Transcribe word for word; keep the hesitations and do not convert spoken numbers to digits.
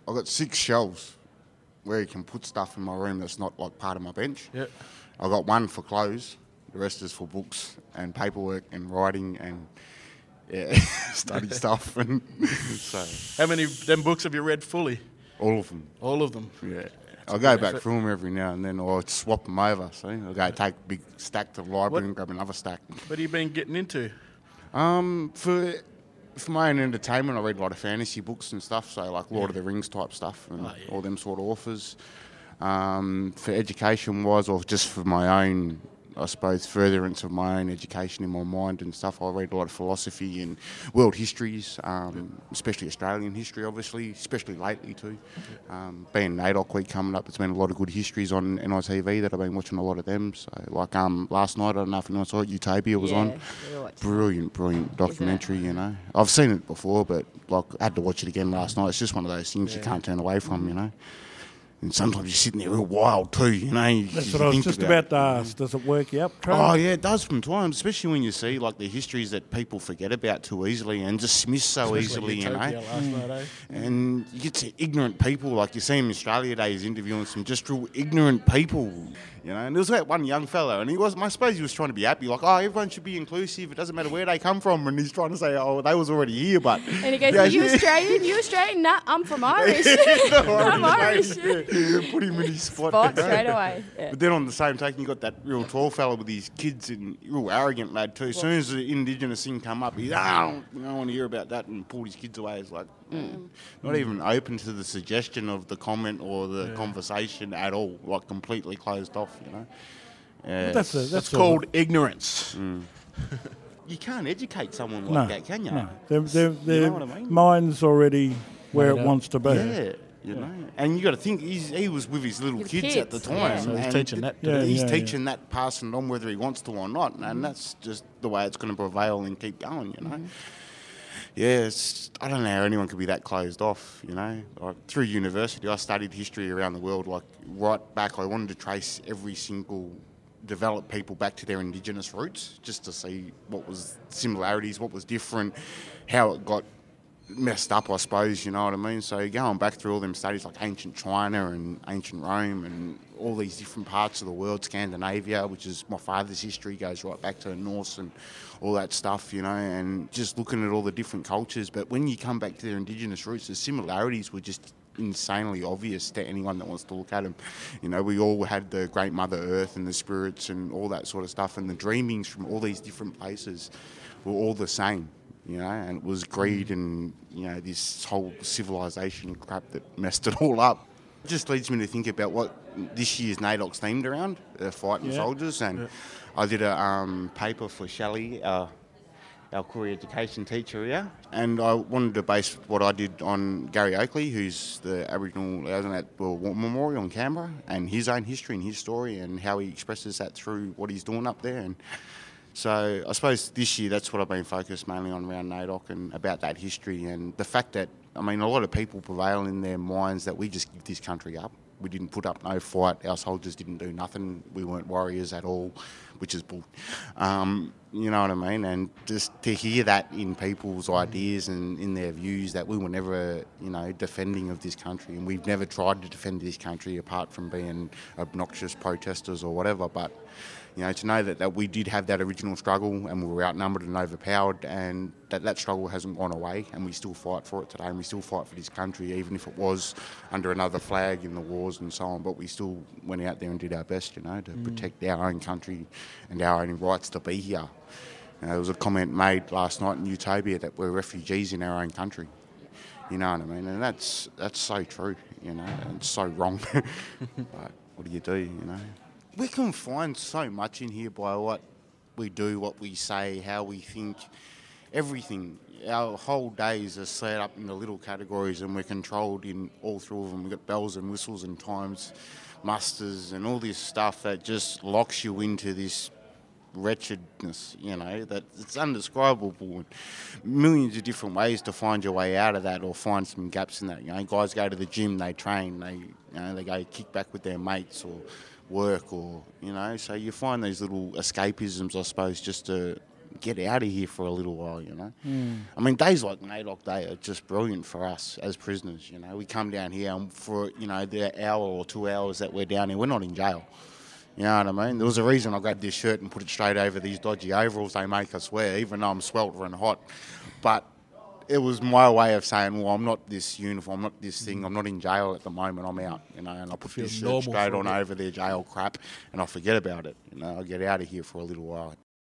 I've got six shelves where you can put stuff in my room that's not like part of my bench. Yep. I've got one for clothes, the rest is for books and paperwork and writing and yeah, study stuff. And so How many of them books have you read fully? all of them. All of them. Yeah. That's I'll a go good back effort. through them every now and then, or I'll swap them over. So I'll go take a big stack to the library What- and grab another stack. What have you been getting into? Um, for for my own entertainment, I read a lot of fantasy books and stuff, so like Lord of the Rings type stuff and Oh, yeah. all them sort of authors. Um, for education-wise, or just for my own, I suppose, furtherance of my own education in my mind and stuff, I read a lot of philosophy and world histories, um, especially Australian history, obviously, especially lately too. Um, being NAIDOC week coming up, there's been a lot of good histories on N I T V that I've been watching a lot of them. So, like um, last night, I don't know if anyone saw it, Utopia was Yeah, on. we watched that. Brilliant, brilliant documentary, you know. I've seen it before, but like I had to watch it again last night. It's just one of those things you can't turn away from, you know. And sometimes you're sitting there real wild too, you know. You, That's you what I was think just about about to ask. Does it work you up, Trey? Oh yeah, it does from times, especially when you see like the histories that people forget about too easily and dismiss so easily, you Utopia know. last night, eh? And you get to ignorant people, like you see him in Australia Day, he's interviewing some just real ignorant people, you know. And there was that one young fellow, and he was, I suppose he was trying to be happy, like, oh, everyone should be inclusive, it doesn't matter where they come from, and he's trying to say, oh, they was already here, but... And he goes, Yeah, are you yeah. Australian? You Australian? Nah, I'm from Irish. No, I'm Irish. Yeah, yeah, put him in his spot. Spot straight away. Yeah. But then on the same take, you got that real tall fella with his kids and real arrogant lad too. As soon as the Indigenous thing come up, he's, ah, I don't, I don't want to hear about that, and pulled his kids away. It's like, mm. not even open to the suggestion of the comment or the conversation at all, like completely closed off, you know. Yeah, That's a, that's That's a- called ignorance. you can't educate someone no, like that, can you? no. Their, their, their You know what I mean? mind's already where Made it up. wants to be. Yeah, you know, and you got to think he's, he was with his little With kids, at the kids, time. yeah. So he's and teaching that to them. he's Yeah, yeah, teaching that, passing it on whether he wants to or not, and that's just the way it's going to prevail and keep going. You know, yeah, it's, I don't know how anyone could be that closed off. You know, like through university, I studied history around the world. Like right back, I wanted to trace every single developed people back to their Indigenous roots, just to see what was similarities, what was different, how it got messed up, I suppose, you know what I mean? So going back through all them studies like ancient China and ancient Rome and all these different parts of the world, Scandinavia, which is my father's history, goes right back to Norse and all that stuff, you know, and just looking at all the different cultures. But when you come back to their Indigenous roots, the similarities were just insanely obvious to anyone that wants to look at them. You know, we all had the great Mother Earth and the spirits and all that sort of stuff, and the dreamings from all these different places were all the same. You know, and it was greed and, you know, this whole civilization crap that messed it all up. It just leads me to think about what this year's NAIDOC's themed around, uh, fighting Yeah. soldiers. And Yeah. I did a um, paper for Shelley, uh, our career education teacher here, and I wanted to base what I did on Gary Oakley, who's the Aboriginal liaison at World War Memorial in Canberra, and his own history and his story and how he expresses that through what he's doing up there. And so I suppose this year that's what I've been focused mainly on around NAIDOC and about that history and the fact that, I mean, a lot of people prevail in their minds that we just give this country up. We didn't put up no fight. Our soldiers didn't do nothing. We weren't warriors at all, which is bull. Um, you know what I mean? And just to hear that in people's ideas and in their views that we were never, you know, defending of this country, and we've never tried to defend this country apart from being obnoxious protesters or whatever. But you know, to know that, that we did have that original struggle and we were outnumbered and overpowered, and that that struggle hasn't gone away, and we still fight for it today, and we still fight for this country, even if it was under another flag in the wars and so on, but we still went out there and did our best, you know, to mm. protect our own country and our own rights to be here. You know, there was a comment made last night in Utopia that we're refugees in our own country. You know what I mean? And that's that's so true, you know, and it's so wrong. But what do you do, you know? We can find so much in here by what we do, what we say, how we think, everything. Our whole days are set up into little categories and we're controlled in all through of them. We've got bells and whistles and times, musters and all this stuff that just locks you into this wretchedness, you know, that it's undescribable. Millions of different ways to find your way out of that or find some gaps in that. You know, guys go to the gym, they train, they, you know, they go kick back with their mates or work or, you know, so you find these little escapisms, I suppose, just to get out of here for a little while, you know. Mm. I mean, days like NAIDOC Day are just brilliant for us as prisoners, you know. We come down here and for, you know, the hour or two hours that we're down here, we're not in jail. You know what I mean? There was a reason I grabbed this shirt and put it straight over these dodgy overalls they make us wear, even though I'm sweltering hot. But it was my way of saying, well, I'm not this uniform, I'm not this thing, I'm not in jail at the moment, I'm out, you know, and I put Feels this normal shirt straight for a on bit. over their jail crap and I forget about it, you know, I get out of here for a little while.